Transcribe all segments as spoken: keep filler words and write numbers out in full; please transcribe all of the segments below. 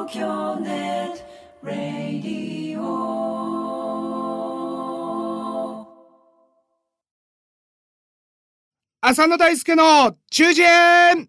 京ネットラディオ。 浅野大輔の中堅。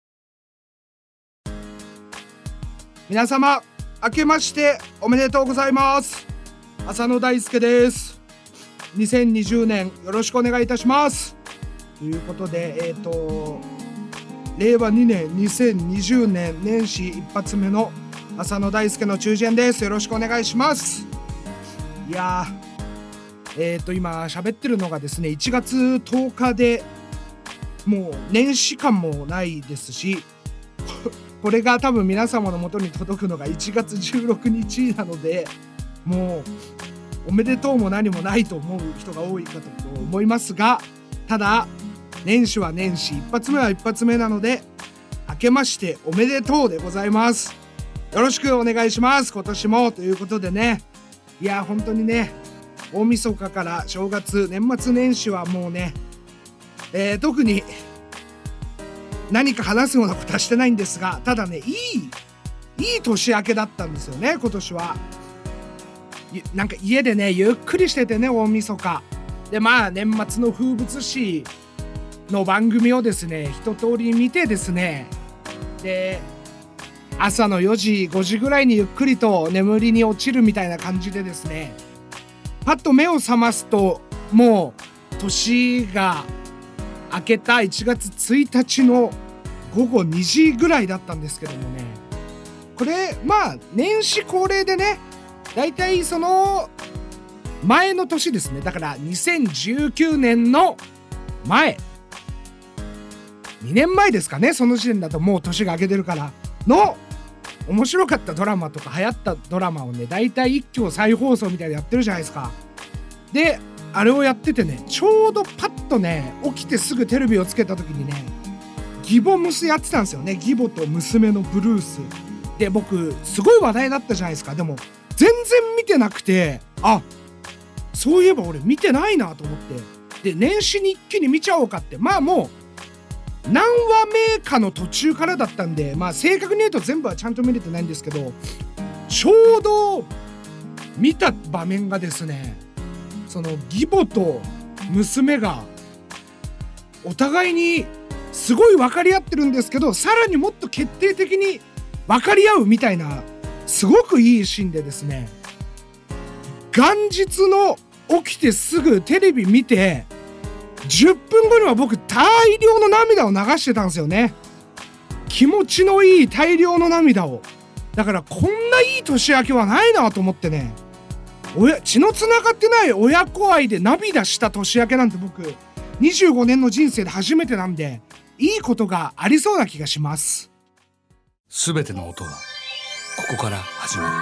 皆様明けましておめでとうございます。浅野大輔です。にせんにじゅうねんよろしくお願いいたします。ということで、えーとれいわにねんにせんにじゅうねん年始一発目の浅野大輔の中堅です。よろしくお願いします。いやーえーと今喋ってるのがですねいちがつとおかで、もう年始感もないですし、これが多分皆様の元に届くのがいちがつじゅうろくにちなので、もうおめでとうも何もないと思う人が多いかと思いますが、ただ年始は年始、一発目は一発目なので、明けましておめでとうでございます。よろしくお願いします。今年もということでね、いや本当にね、大晦日から正月、年末年始はもうね、えー、特に何か話すようなことはしてないんですが、ただね、いいいい年明けだったんですよね、今年は。なんか家でねゆっくりしててね、大晦日で、まあ年末の風物詩の番組をですね一通り見てですね、で朝のよじごじぐらいにゆっくりと眠りに落ちるみたいな感じでですね、パッと目を覚ますともう年が明けたいちがつついたちのごごにじぐらいだったんですけどもね、これまあ年始恒例でね、だいたいその前の年ですね、だからにせんじゅうきゅうねんの前にねんまえですかね、その時点だともう年が明けてるからの面白かったドラマとか流行ったドラマをね、だいたい一挙再放送みたいなやってるじゃないですか。であれをやっててね、ちょうどパッとね起きてすぐテレビをつけた時にね、義母娘やってたんですよね。義母と娘のブルースで、僕すごい話題だったじゃないですか。でも全然見てなくて、あ、そういえば俺見てないなと思って、で年始に一気に見ちゃおうかって、まあもう何話目かの途中からだったんで、まあ正確に言うと全部はちゃんと見れてないんですけど、ちょうど見た場面がですね、その義母と娘がお互いにすごい分かり合ってるんですけど、さらにもっと決定的に分かり合うみたいな、すごくいいシーンでですね、元日の起きてすぐテレビ見てじゅっぷんごには僕大量の涙を流してたんですよね。気持ちのいい大量の涙を。だからこんないい年明けはないなと思ってね、親血のつながってない親子愛で涙した年明けなんて僕にじゅうごねんの人生で初めてなんで、いいことがありそうな気がします。 すべての音はここから始まる。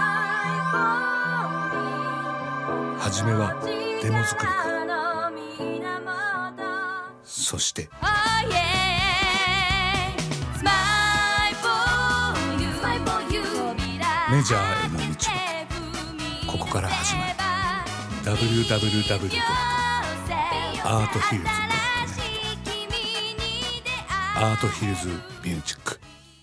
はじめはデモ作りから、そしてメジャーへの道はここから始まる。 ダブリューダブリューダブリュー ドット アートヒルズ ドット ネット アートヒルズミュージック。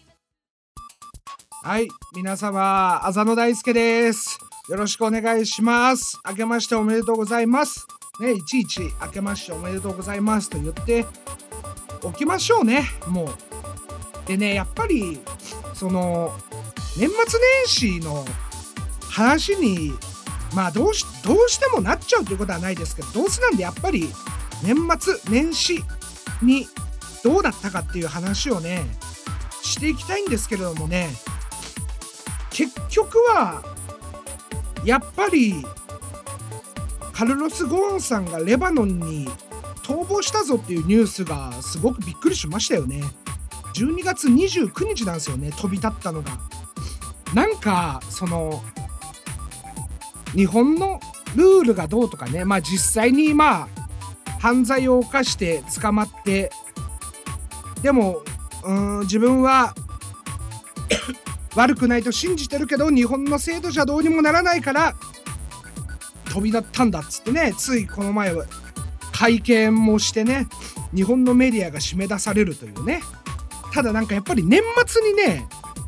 はい、皆様浅野大輔です。よろしくお願いします。明けましておめでとうございますね。いちいち明けましておめでとうございますと言っておきましょうね。もうでね、やっぱりその年末年始の話にまあどうしどうしてもなっちゃうということはないですけど、どうせなんでやっぱり年末年始にどうだったかっていう話をねしていきたいんですけれどもね、結局はやっぱりカルロス・ゴーンさんがレバノンに逃亡したぞっていうニュースがすごくびっくりしましたよね。じゅうにがつにじゅうくにちなんですよね、飛び立ったのが。なんかその日本のルールがどうとかね、まあ実際にまあ犯罪を犯して捕まって、でもうーん自分は悪くないと信じてるけど日本の制度じゃどうにもならないから飛び立ったんだっつってね、ついこの前は会見もしてね、日本のメディアが締め出されるというね。ただなんかやっぱり年末にねゴー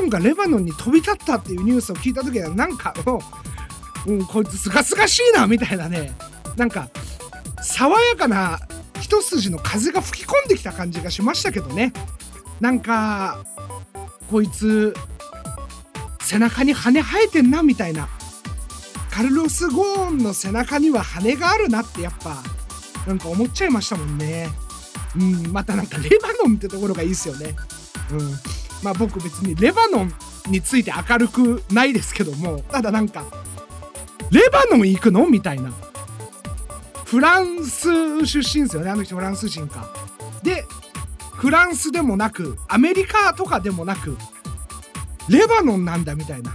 ンがレバノンに飛び立ったっていうニュースを聞いた時はなんかもう、うん、こいつすがすがしいなみたいなね、なんか爽やかな一筋の風が吹き込んできた感じがしましたけどね。なんかこいつ背中に羽生えてんなみたいな、カルロス・ゴーンの背中には羽があるなってやっぱなんか思っちゃいましたもんね。うん、またなんかレバノンってところがいいですよね。うん、まあ僕別にレバノンについて明るくないですけども、ただなんかレバノン行くのみたいな。フランス出身ですよね、あの人。フランス人か。でフランスでもなくアメリカとかでもなくレバノンなんだみたいな。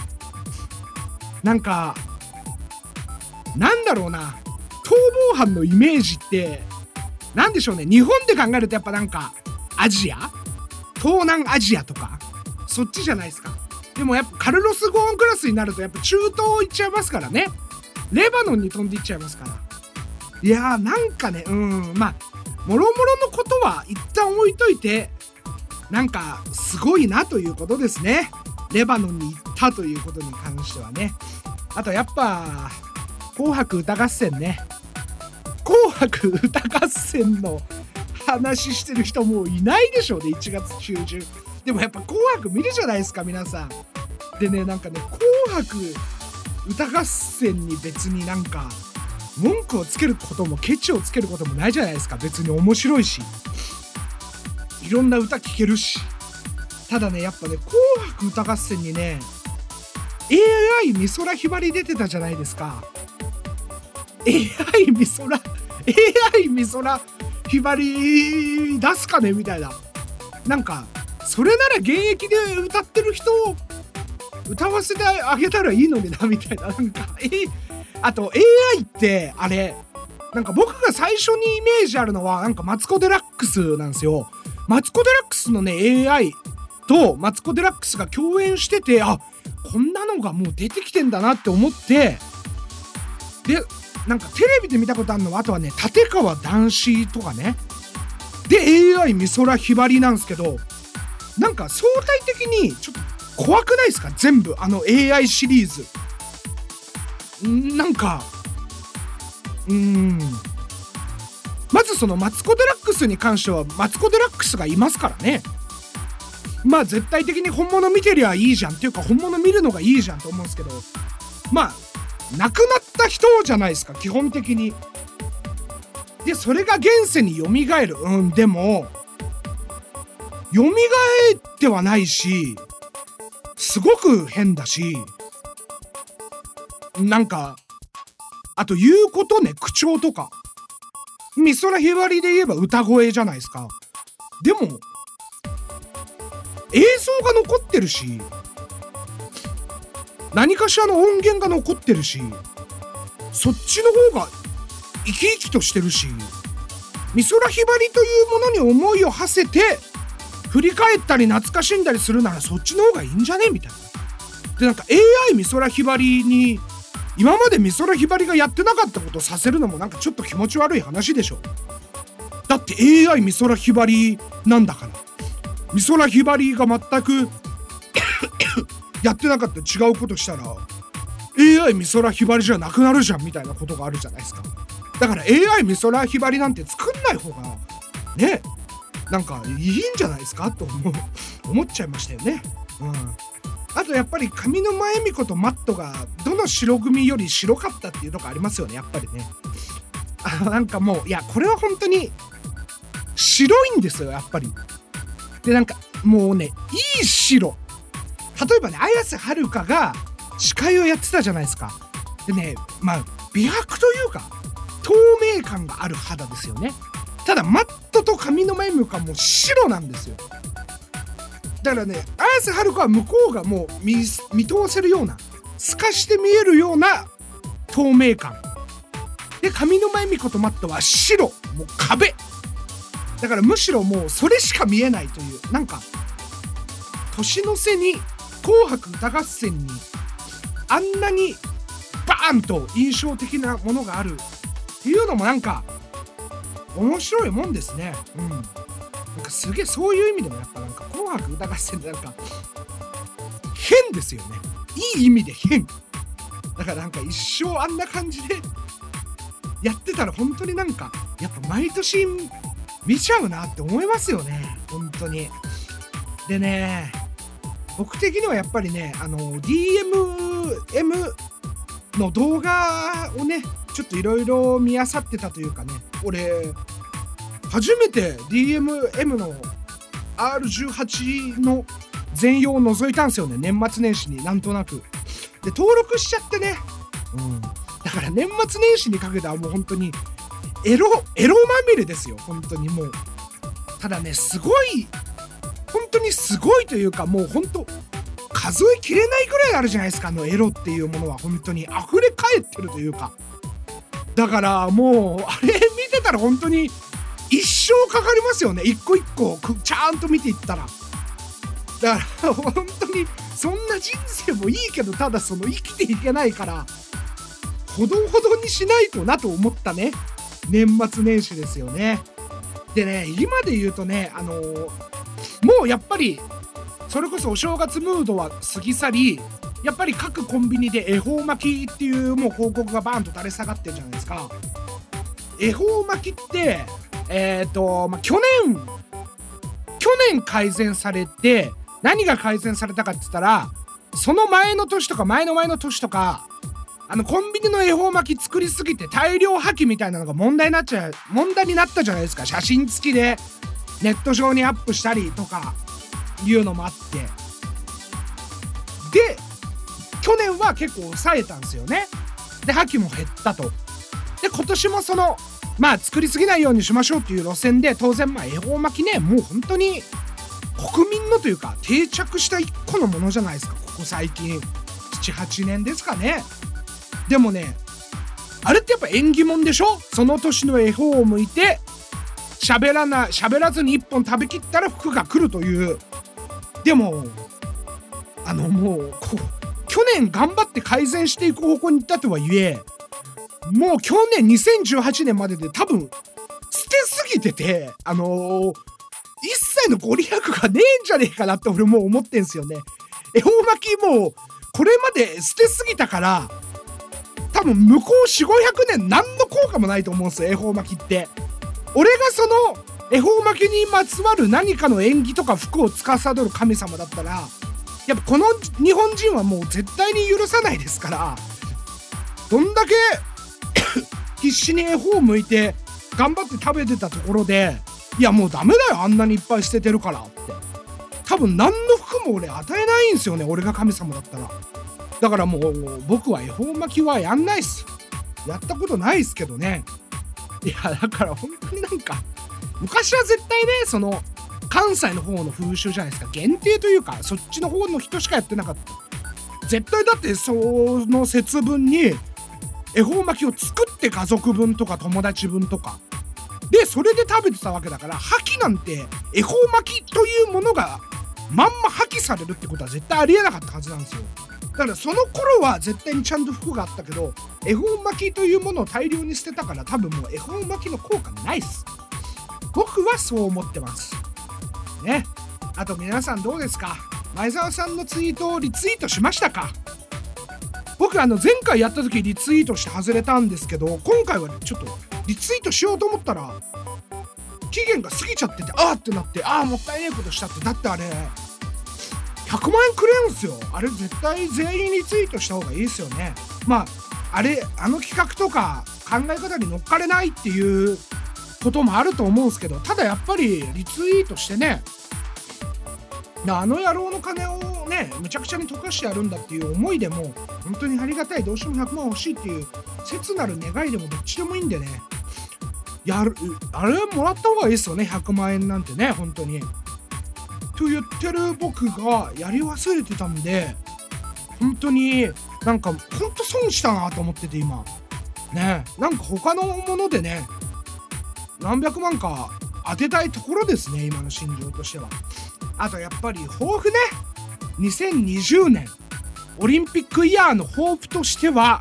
なんかなんだろうな、逃亡犯のイメージってなんでしょうね。日本で考えるとやっぱなんかアジア、東南アジアとかそっちじゃないですか。でもやっぱカルロス・ゴーンクラスになるとやっぱ中東行っちゃいますからね。レバノンに飛んでいっちゃいますから。いやーなんかね、うんまあもろもろのことは一旦置いといて、なんかすごいなということですね。レバノンに行ったということに関してはね。あとやっぱ紅白歌合戦ね。紅白歌合戦の話してる人もういないでしょうね、いちがつちゅうじゅん。でもやっぱ紅白見るじゃないですか皆さん。でね、なんかね紅白歌合戦に別になんか文句をつけることもケチをつけることもないじゃないですか。別に面白いしいろんな歌聴けるし。ただねやっぱね紅白歌合戦にね エーアイ 美空ひばり出てたじゃないですか。 エーアイ 美空 エーアイ 美空ひばり出すかねみたいな。なんかそれなら現役で歌ってる人を歌わせてあげたらいいのになみたいな。なんかえあと エーアイ ってあれなんか僕が最初にイメージあるのはなんかマツコ・デラックスなんですよ。マツコ・デラックスのね エーアイ とマツコ・デラックスが共演してて、あこんなのがもう出てきてんだなって思って、でなんかテレビで見たことあるのはあとはね立川談志とかねで エーアイ 美空ひばりなんですけど、なんか相対的にちょっと怖くないですか全部あの エーアイ シリーズ。んなんかうーんまずそのマツコ・デラックスに関してはマツコ・デラックスがいますからね。まあ絶対的に本物見てりゃいいじゃんっていうか本物見るのがいいじゃんと思うんですけど、まあ亡くなった人じゃないですか基本的に。でそれが現世に蘇る。うんでも蘇ってはないしすごく変だし、なんかあと言うことね口調とか美空ひばりで言えば歌声じゃないですか。でも映像が残ってるし何かしらの音源が残ってるしそっちの方が生き生きとしてるし、美空ひばりというものに思いを馳せて振り返ったり懐かしんだりするならそっちの方がいいんじゃねみたいな。でなんか エーアイ 美空ひばりに今まで美空ひばりがやってなかったことをさせるのもなんかちょっと気持ち悪い話でしょ。だって エーアイ 美空ひばりなんだから。美空ひばりが全くやってなかった違うことしたら エーアイ 美空ひばりじゃなくなるじゃんみたいなことがあるじゃないですか。だから エーアイ 美空ひばりなんて作んない方がねなんかいいんじゃないですかと思う思っちゃいましたよね。うんあとやっぱり上沼恵美子とマットがどの白組より白かったっていうとこありますよねやっぱりね。あなんかもういやこれは本当に白いんですよやっぱり。でなんかもうねいい白、例えばね綾瀬はるかが司会をやってたじゃないですか。でねまあ美白というか透明感がある肌ですよね。ただマットと上沼恵美子はもう白なんですよ。だからね綾瀬はるかは向こうがもう 見, 見通せるような透かして見えるような透明感で、上沼恵美子とマットは白、もう壁だからむしろもうそれしか見えないという、なんか年の瀬に紅白歌合戦にあんなにバーンと印象的なものがあるっていうのもなんか面白いもんですね。うんなんかすげえそういう意味でもやっぱなんか紅白歌合戦でなんか変ですよね。いい意味で変だから、なんか一生あんな感じでやってたら本当になんかやっぱ毎年見ちゃうなって思いますよね、本当に。でね、僕的にはやっぱりね、あの ディーエムエム の動画をねちょっといろいろ見漁ってたというかね、俺初めて ディーエムエム の アールじゅうはち の全容を覗いたんですよね、年末年始になんとなく。で登録しちゃってね、うん、だから年末年始にかけてはもう本当にエロエロまみれですよ、本当にもう。ただね、すごい本当にすごいというか、もう本当数えきれないぐらいあるじゃないですか、あのエロっていうものは本当に溢れ返ってるというか。だからもうあれ見てたら本当に一生かかりますよね、一個一個ちゃんと見ていったら。だから本当にそんな人生もいいけど、ただその生きていけないからほどほどにしないとなと思ったね、年末年始ですよね。でね、今で言うとね、あのー、もうやっぱりそれこそお正月ムードは過ぎ去り、やっぱり各コンビニで恵方巻きっていうもう広告がバーンと垂れ下がってるじゃないですか。恵方巻きってえっと、まあ、去年去年改善されて、何が改善されたかって言ったら、その前の年とか前の前の年とか、あのコンビニの恵方巻き作りすぎて大量破棄みたいなのが問題になっちゃう問題になったじゃないですか。写真付きでネット上にアップしたりとかいうのもあって、で去年は結構抑えたんですよね。で破棄も減ったと。で今年もそのまあ作りすぎないようにしましょうっていう路線で、当然まあ恵方巻きね、もう本当に国民のというか定着した一個のものじゃないですか、ここ最近ななはちねんですかね。でもね、あれってやっぱ縁起物でしょ。その年の恵方を向いて喋らな喋らずに一本食べきったら福が来るという。でもあのもうこ去年頑張って改善していく方向に行ったとはいえ、もう去年にせんじゅうはちねんまでで多分捨てすぎてて、あのー、一切のご利益がねえんじゃねえかなって俺もう思ってんすよね。恵方巻きもうこれまで捨てすぎたから、多分向こう よんひゃくごひゃくねん何の効果もないと思うんですよ、恵方巻きって。俺がその恵方巻きにまつわる何かの縁起とか福を司る神様だったら、やっぱこの日本人はもう絶対に許さないですから、どんだけ必死に恵方を向いて頑張って食べてたところで、いやもうダメだよ、あんなにいっぱい捨ててるからって。多分何の服も俺与えないんですよね、俺が神様だったら。だからもう僕は恵方巻きはやんないっす。やったことないっすけどね。いやだから本当になんか昔は絶対ね、その関西の方の風習じゃないですか、限定というかそっちの方の人しかやってなかった。絶対だってその節分に恵方巻きを作って家族分とか友達分とかでそれで食べてたわけだから、破棄なんて恵方巻きというものがまんま破棄されるってことは絶対ありえなかったはずなんですよ。だからその頃は絶対にちゃんと服があったけど、恵方巻きというものを大量に捨てたから、多分もう恵方巻きの効果ないっす。僕はそう思ってますね。あと皆さんどうですか。前澤さんのツイートをリツイートしましたか。僕あの前回やった時リツイートして外れたんですけど、今回はねちょっとリツイートしようと思ったら期限が過ぎちゃってて、あーってなって、あーもったいないことしたって。だってあれひゃくまんえんくれるんですよ。あれ絶対全員リツイートした方がいいですよね。まああれあの企画とか考え方に乗っかれないっていうこともあると思うんですけど、ただやっぱりリツイートしてね、あの野郎の金をねめちゃくちゃに溶かしてやるんだっていう思いでも本当にありがたい、どうしてもひゃくまん欲しいっていう切なる願いでもどっちでもいいんでね、やるあれもらった方がいいですよね、ひゃくまんえんなんてね。本当にと言ってる僕がやり忘れてたんで、本当になんか本当損したなと思ってて今ね。なんか他のものでね何百万か当てたいところですね、今の心情としては。あとやっぱり抱負ね、にせんにじゅうねんオリンピックイヤーの抱負としては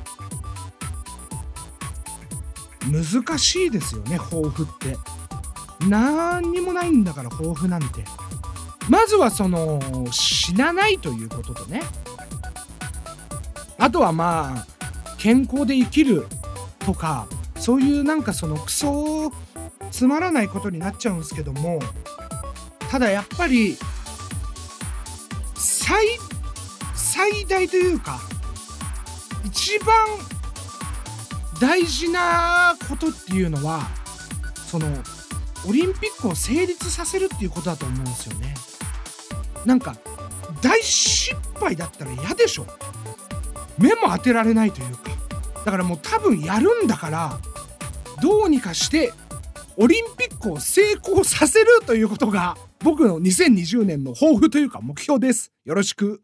難しいですよね。抱負って何にもないんだから、抱負なんてまずはその死なないということとね、あとはまあ健康で生きるとか、そういうなんかそのクソつまらないことになっちゃうんですけども、ただやっぱり最最大というか一番大事なことっていうのは、そのオリンピックを成立させるっていうことだと思うんですよね。なんか大失敗だったら嫌でしょ。目も当てられないというか、だからもう多分やるんだからどうにかしてオリンピックを成功させるということが僕のにせんにじゅうねんの抱負というか目標です。よろしく。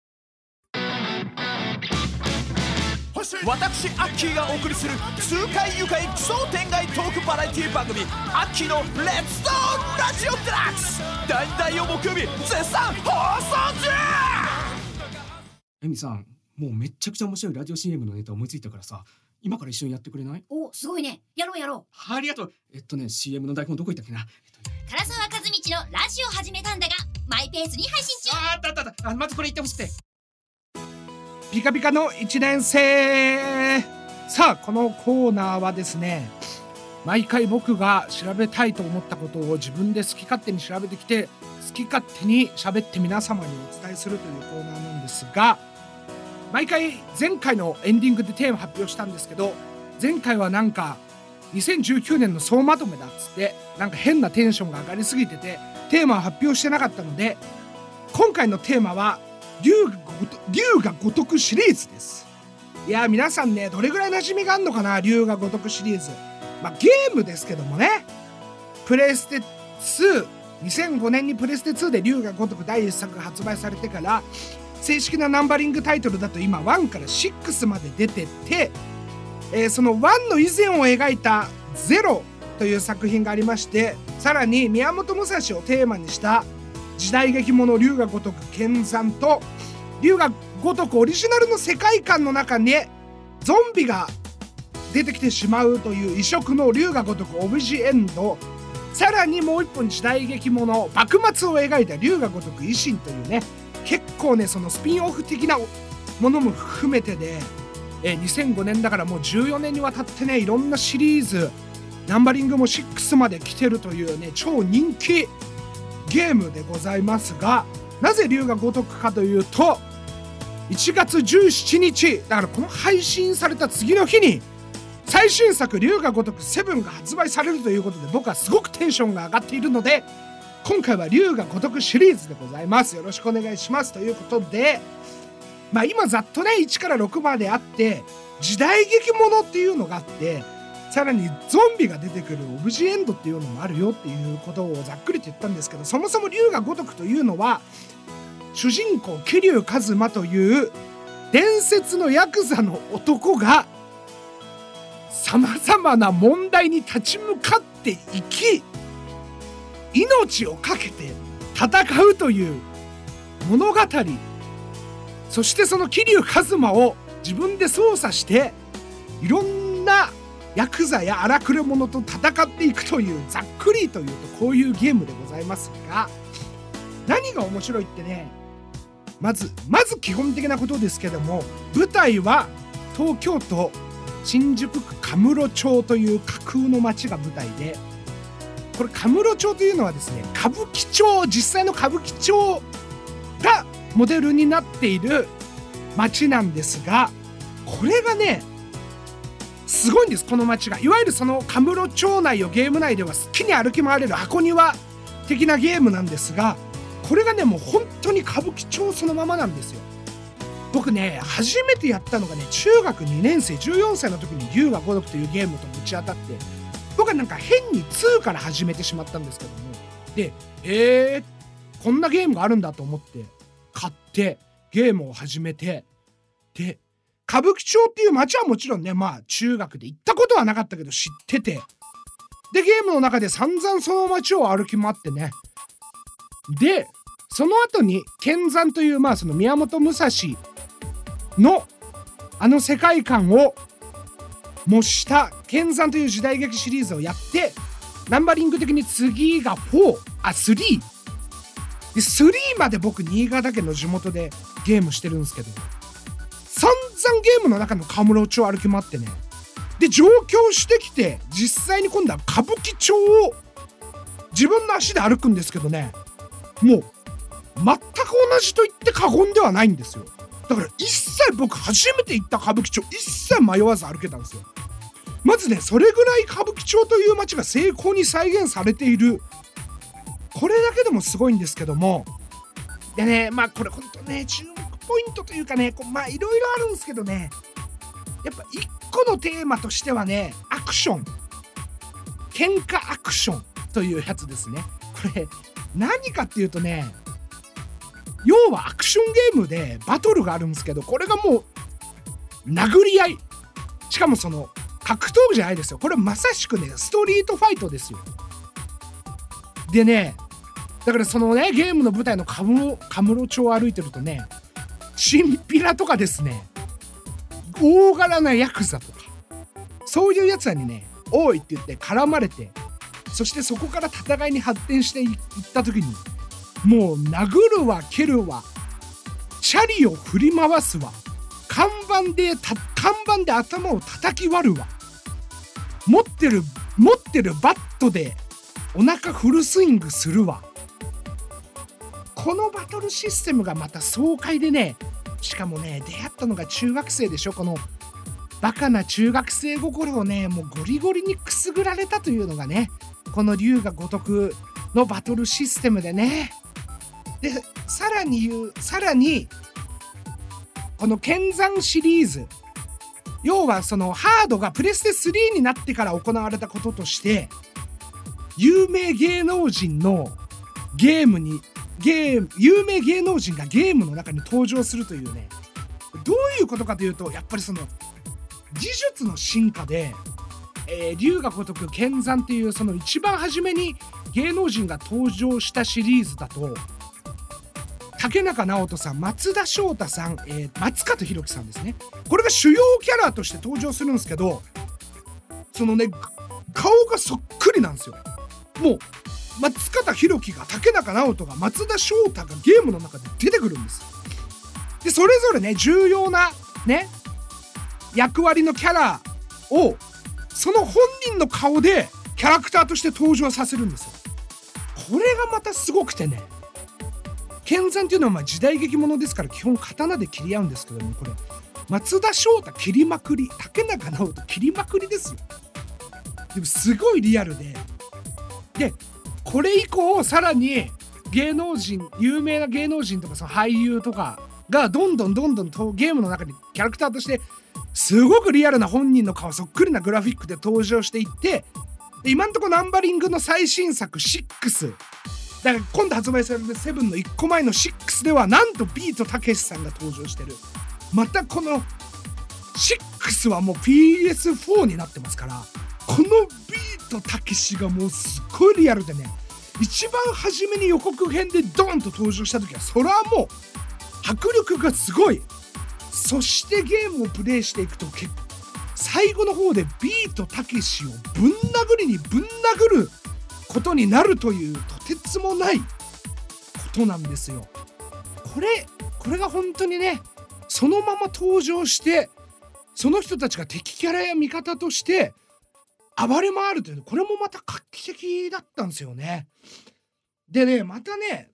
私アッキーがお送りする痛快愉快奇想天外トークバラエティ番組アッキーのレッツトーラジオデラックス、だいたいを木曜日絶賛放送中。 エミさん、もうめっちゃくちゃ面白いラジオ シーエム のネタ思いついたからさ、今から一緒にやってくれない？ お、すごいね。やろうやろう。 ありがとう。えっとね シーエム の台本どこ行ったっけな、えっとね、 唐沢和道のラジオ始めたんだがマイペースに配信中。 あったあったあった。あ、まずこれ言ってほしくて。 ピカピカのいちねん生。さあこのコーナーはですね、毎回僕が調べたいと思ったことを自分で好き勝手に調べてきて、好き勝手に喋って皆様にお伝えするというコーナーなんですが、毎回前回のエンディングでテーマ発表したんですけど、前回はなんかにせんじゅうきゅうねんの総まとめだっつってなんか変なテンションが上がりすぎててテーマを発表してなかったので、今回のテーマは龍が龍が如くシリーズです。いや皆さんね、どれぐらい馴染みがあるのかな、龍が如くシリーズ。まあゲームですけどもね、プレステツー、にせんごねんにプレステツーで龍が如くだいいっさくが発売されてから正式なナンバリングタイトルだと今ワンからシックスまで出てて、えー、そのワンの以前を描いたゼロという作品がありまして、さらに宮本武蔵をテーマにした時代劇もの龍が如く剣山と龍が如くオリジナルの世界観の中にゾンビが出てきてしまうという異色の龍が如くオブジエンド、さらにもう一本時代劇もの幕末を描いた龍が如く維新というね、結構ねそのスピンオフ的なものも含めてで、えー、にせんごねんだからもうじゅうよねんにわたってね、いろんなシリーズナンバリングもシックスまで来てるというね超人気ゲームでございますが、なぜ龍が如くかというと、いちがつじゅうしちにちだからこの配信された次の日に最新作龍が如くセブンが発売されるということで、僕はすごくテンションが上がっているので、今回は龍が如くシリーズでございます。よろしくお願いしますということで、まあ今ざっとねいちからろくまであって時代劇ものっていうのがあって、さらにゾンビが出てくるオブジエンドっていうのもあるよっていうことをざっくりと言ったんですけど、そもそも龍が如くというのは主人公桐生一馬という伝説のヤクザの男がさまざまな問題に立ち向かっていき、命を懸けて戦うという物語。そしてその桐生一馬を自分で操作していろんなヤクザや荒くれ者と戦っていくという、ざっくりというとこういうゲームでございますが、何が面白いってね、まずまず基本的なことですけども、舞台は東京都新宿区神室町という架空の町が舞台で、これ神室町というのはですね、歌舞伎町、実際の歌舞伎町がモデルになっている町なんですが、これがねすごいんです。この町がいわゆるその神室町内をゲーム内では好きに歩き回れる箱庭的なゲームなんですが、これがねもう本当に歌舞伎町そのままなんですよ。僕ね初めてやったのがね中学にねんせいじゅうよんさいの時に龍が如くというゲームとぶち当たって、僕はなんか変にツーから始めてしまったんですけども、でえー、こんなゲームがあるんだと思って買ってゲームを始めて、で歌舞伎町っていう街はもちろんね、まあ中学で行ったことはなかったけど知ってて、でゲームの中で散々その街を歩き回ってね、でその後に剣山というまあその宮本武蔵のあの世界観を模した剣山という時代劇シリーズをやって、ナンバリング的に次がよん、あスリーでスリーまで僕新潟県の地元でゲームしてるんですけど、散々ゲームの中のカムロ町を歩き回ってね、で上京してきて実際に今度は歌舞伎町を自分の足で歩くんですけどね、もう全く同じと言って過言ではないんですよ。だから一切僕初めて行った歌舞伎町一切迷わず歩けたんですよ。まずね、それぐらい歌舞伎町という街が精巧に再現されている、これだけでもすごいんですけども、でね、まあこれほんとね注目ポイントというかね、こうまあいろいろあるんですけどね、やっぱ一個のテーマとしてはね、アクション、喧嘩アクションというやつですね。これ何かっていうとね、要はアクションゲームでバトルがあるんですけど、これがもう殴り合い、しかもその格闘技じゃないですよ、これまさしくねストリートファイトですよ。でね、だからそのねゲームの舞台のカムロ、カムロ町を歩いてるとね、チンピラとかですね、大柄なヤクザとかそういうやつらにねおいって言って絡まれて、そしてそこから戦いに発展していった時に、もう殴るわ蹴るわ、チャリを振り回すわ、看板でた看板で頭を叩き割るわ、持ってる持ってるバットでお腹フルスイングするわ。このバトルシステムがまた爽快でね、しかもね出会ったのが中学生でしょ。このバカな中学生心をねもうゴリゴリにくすぐられたというのがね、この龍が如くのバトルシステムでね。でさらに言うさらにこの剣山シリーズ、要はそのハードがプレステスリーになってから行われたこととして、有名芸能人のゲームにゲーム有名芸能人がゲームの中に登場するというね、どういうことかというと、やっぱりその技術の進化で、えー、龍が如く剣山っていうその一番初めに芸能人が登場したシリーズだと、竹中直人さん、松田翔太さん、えー、松方弘樹さんですね、これが主要キャラとして登場するんですけど、そのね顔がそっくりなんですよ。もう松方弘樹が竹中直人が松田翔太がゲームの中で出てくるんです。でそれぞれね重要なね役割のキャラをその本人の顔でキャラクターとして登場させるんですよ。これがまたすごくてね、剣山っていうのはまあ時代劇ものですから基本刀で切り合うんですけども、これ松田翔太切りまくり、竹中直人切りまくりですよ。でもすごいリアルで、でこれ以降さらに芸能人、有名な芸能人とかその俳優とかがどんどんどんどんとゲームの中にキャラクターとしてすごくリアルな本人の顔そっくりなグラフィックで登場していって、で今んとこナンバリングの最新作シックスだから今度発売されるセブンのいっこまえのシックスではなんとビートたけしさんが登場してる。またこのシックスはもう ピーエスフォー になってますから、このビートたけしがもうすっごいリアルでね、一番初めに予告編でドーンと登場した時はそれはもう迫力がすごい。そしてゲームをプレイしていくと最後の方でビートたけしをぶん殴りにぶん殴ることになるというとてつもないことなんですよ。これこれが本当にね、そのまま登場してその人たちが敵キャラや味方として暴れ回るという、これもまた画期的だったんですよね。でね、またね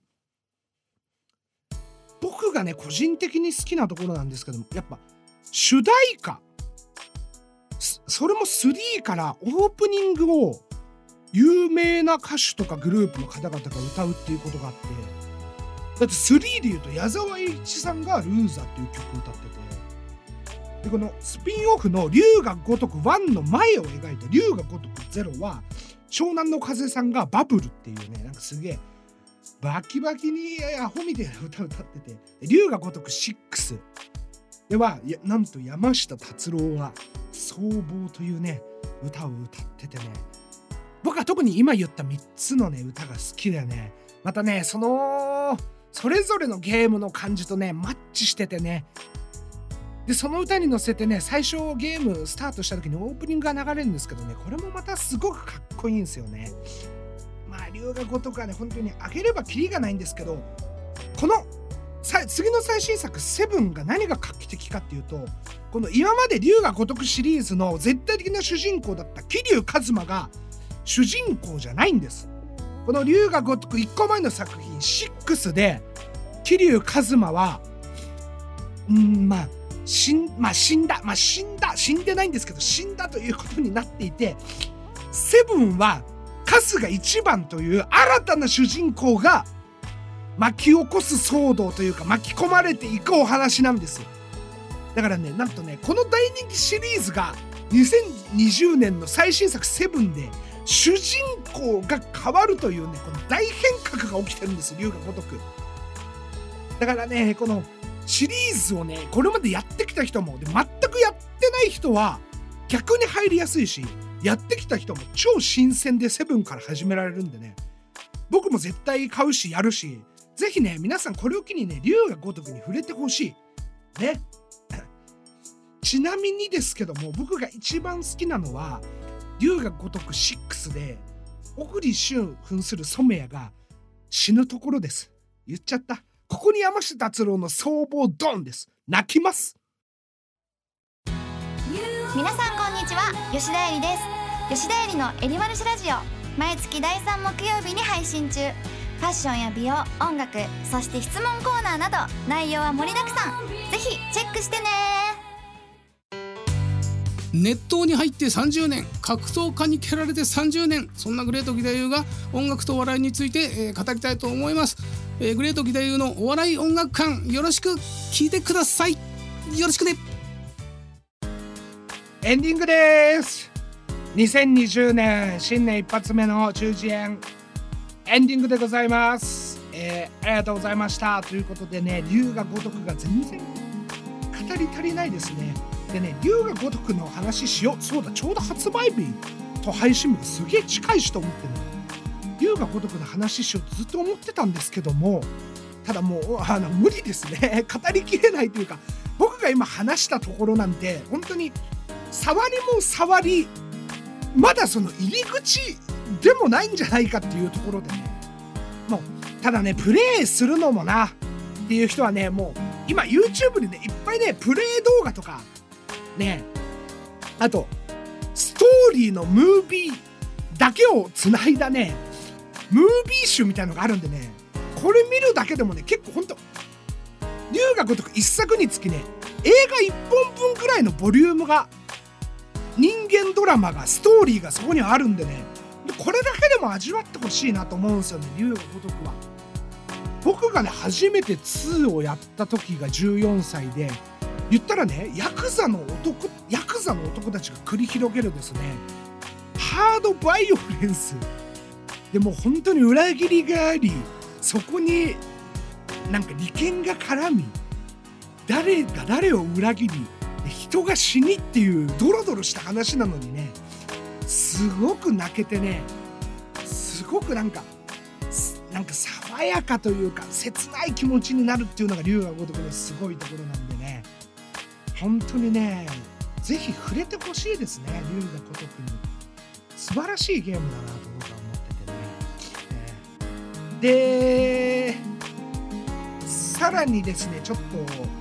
僕がね個人的に好きなところなんですけども、やっぱ主題歌、それもスリーからオープニングを有名な歌手とかグループの方々が歌うっていうことがあって、だってスリーでいうと矢沢永吉さんがルーザーっていう曲を歌ってて、でこのスピンオフの龍が如くワンの前を描いた龍が如くゼロは湘南の風さんがバブルっていうね、なんかすげえバキバキにアホみたいな歌を歌ってて、龍が如くシックスではなんと山下達郎が僧帽というね歌を歌っててね、僕は特に今言ったみっつのね歌が好きだよね。またねそのそれぞれのゲームの感じとねマッチしててね、でその歌に乗せてね最初ゲームスタートした時にオープニングが流れるんですけどね、これもまたすごくかっこいいんですよね。 まあ龍が如くはね本当に上げればキリがないんですけど、このさ次の最新作セブンが何が画期的かっていうと、この今まで龍が如くシリーズの絶対的な主人公だった桐生一馬が主人公じゃないんです。この龍が如くいっこまえの作品シックスで桐生一馬はうんまあ死ん、まあ、死んだまあ死んだ死んでないんですけど死んだということになっていて、セブンは春日一番という新たな主人公が巻き起こす騒動というか巻き込まれていくお話なんです。だからね、なんとねこの大人気シリーズがにせんにじゅうねんの最新作セブンで主人公が変わるというねこの大変革が起きてるんです、龍が如く。だからねこのシリーズをねこれまでやってきた人もで全くやってない人は逆に入りやすいし、やってきた人も超新鮮でセブンから始められるんでね、僕も絶対買うしやるし、ぜひね皆さんこれを機にね龍が如くに触れてほしいね。ちなみにですけども、僕が一番好きなのは龍が如くろくで小栗旬扮する染谷が死ぬところです。言っちゃった。ここに山下達郎の僧帽ドンです。泣きます。 皆さんこんにちは、吉田絵里です。吉田絵里のエリマルシラジオ、毎月だいさん木曜日に配信中。ファッションや美容、音楽、そして質問コーナーなど内容は盛りだくさん。ぜひチェックしてね。 熱湯に入ってさんじゅうねん、格闘家に蹴られてさんじゅうねん、そんなグレート義太夫が音楽と笑いについて、えー、語りたいと思います。えー、グレート義太夫のお笑い音楽館、よろしく聞いてください。よろしくね。 エンディングです。にせんにじゅうねん新年一発目の中次元エンディングでございます。えー、ありがとうございましたということでね、龍が如くが全然語り足りないですね。でね、龍が如くの話しよう。そうだ、ちょうど発売日と配信日がすげえ近いしと思ってね、龍が如くの話しようとずっと思ってたんですけども、ただもうあの無理ですね。語りきれないというか、僕が今話したところなんて本当に触りも触り、まだその入り口でもないんじゃないかっていうところでね、もうただねプレイするのもなっていう人はね、もう今 YouTube でねいっぱいねプレイ動画とかね、あとストーリーのムービーだけをつないだねムービー集みたいのがあるんでね、これ見るだけでもね結構ほんと龍が如く一作につきね映画いっぽんぶんくらいのボリュームが、人間ドラマがストーリーがそこにはあるんでね、これだけでも味わってほしいなと思うんですよね。龍が如くは僕がね初めてツーをやった時がじゅうよんさいで、言ったらねヤクザの男ヤクザの男たちが繰り広げるですねハードバイオレンスで、もう本当に裏切りがあり、そこになんか利権が絡み、誰が誰を裏切り人が死にっていうドロドロした話なのにね、すごく泣けてね、すごくなんかなんか爽やかというか切ない気持ちになるっていうのが龍が如くのすごいところなんでね、本当にねぜひ触れてほしいですね。龍が如くに素晴らしいゲームだなと僕は思っててね、でさらにですねちょっと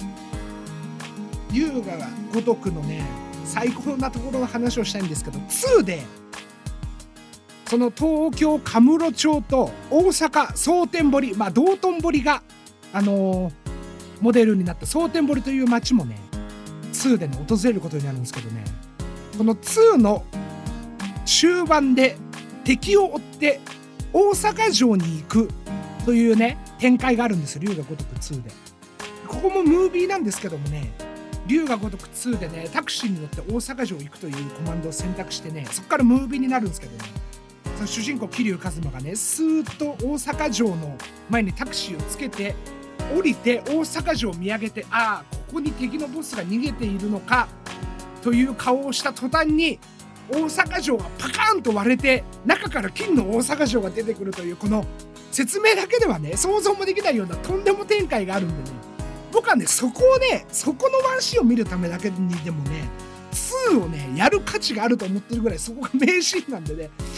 龍が如くのね最高なところの話をしたいんですけど、ツーでその東京カムロ町と大阪蒼天堀、まあ道頓堀があのー、モデルになった蒼天堀という町もねツーでね訪れることになるんですけどね、このツーの終盤で敵を追って大阪城に行くというね展開があるんですよ、龍が如くツーで。ここもムービーなんですけどもね、龍が如くツーでねタクシーに乗って大阪城行くというコマンドを選択してね、そこからムービーになるんですけどね、その主人公桐生一馬がねスーッと大阪城の前にタクシーをつけて降りて大阪城を見上げて、ああここに敵のボスが逃げているのかという顔をした途端に大阪城がパカーンと割れて中から金の大阪城が出てくるという、この説明だけではね想像もできないようなとんでも展開があるんでね、僕はねそこをねそこのワンシーンを見るためだけにでもねツーをねやる価値があると思ってるぐらいそこが名シーンなんでね、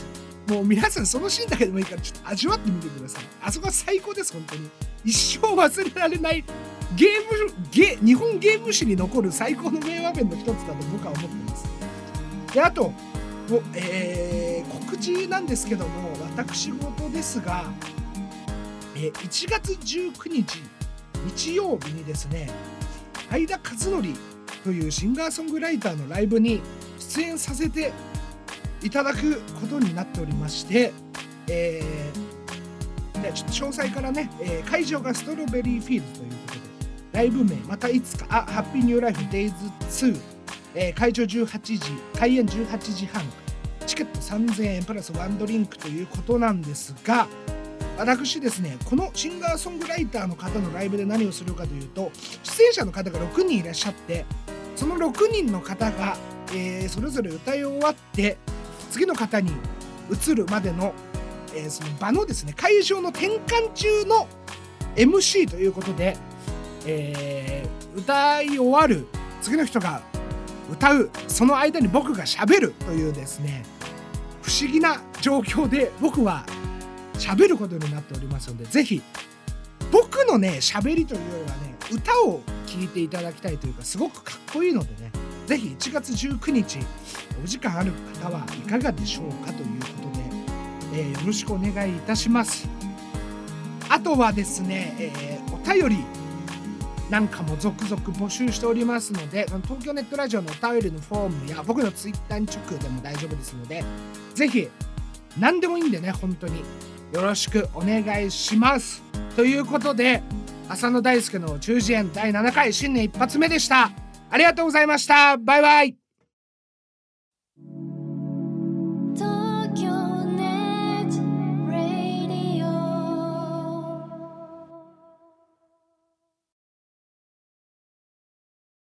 もう皆さんそのシーンだけでもいいからちょっと味わってみてください。あそこは最高です。本当に一生忘れられないゲームゲ日本ゲーム史に残る最高の名場面の一つだと僕は思ってます。であと、えー、告知なんですけども、私事ですが、えー、いちがつじゅうくにち日曜日にですね、相田和則というシンガーソングライターのライブに出演させていただくことになっておりまして、えー、でちょっと詳細からね、えー、会場がストロベリーフィールドということで、ライブ名またいつか、あハッピーニューライフデイズツー、えー、会場じゅうはちじ、開演じゅうはちじはん、チケットさんぜんえんプラスワンドリンクということなんですが、私ですね、このシンガーソングライターの方のライブで何をするかというと、出演者の方がろくにんいらっしゃって、そのろくにんの方が、えー、それぞれ歌い終わって次の方に移るまでの、えー、その場のですね、会場の転換中の エムシー ということで、えー、歌い終わる、次の人が歌う、その間に僕が喋るというですね、不思議な状況で僕は喋ることになっておりますので、ぜひ僕のね喋りというよりはね、歌を聴いていただきたいというか、すごくかっこいいのでね、ぜひいちがつじゅうくにちお時間ある方はいかがでしょうかということで、えー、よろしくお願いいたします。あとはですね、えー、お便りなんかも続々募集しておりますので、東京ネットラジオのお便りのフォームや僕のツイッターに直でも大丈夫ですので、ぜひ何でもいいんでね、本当によろしくお願いします。ということで、浅野大輔の中耳炎だいななかい新年一発目でした。ありがとうございました。バイバイ。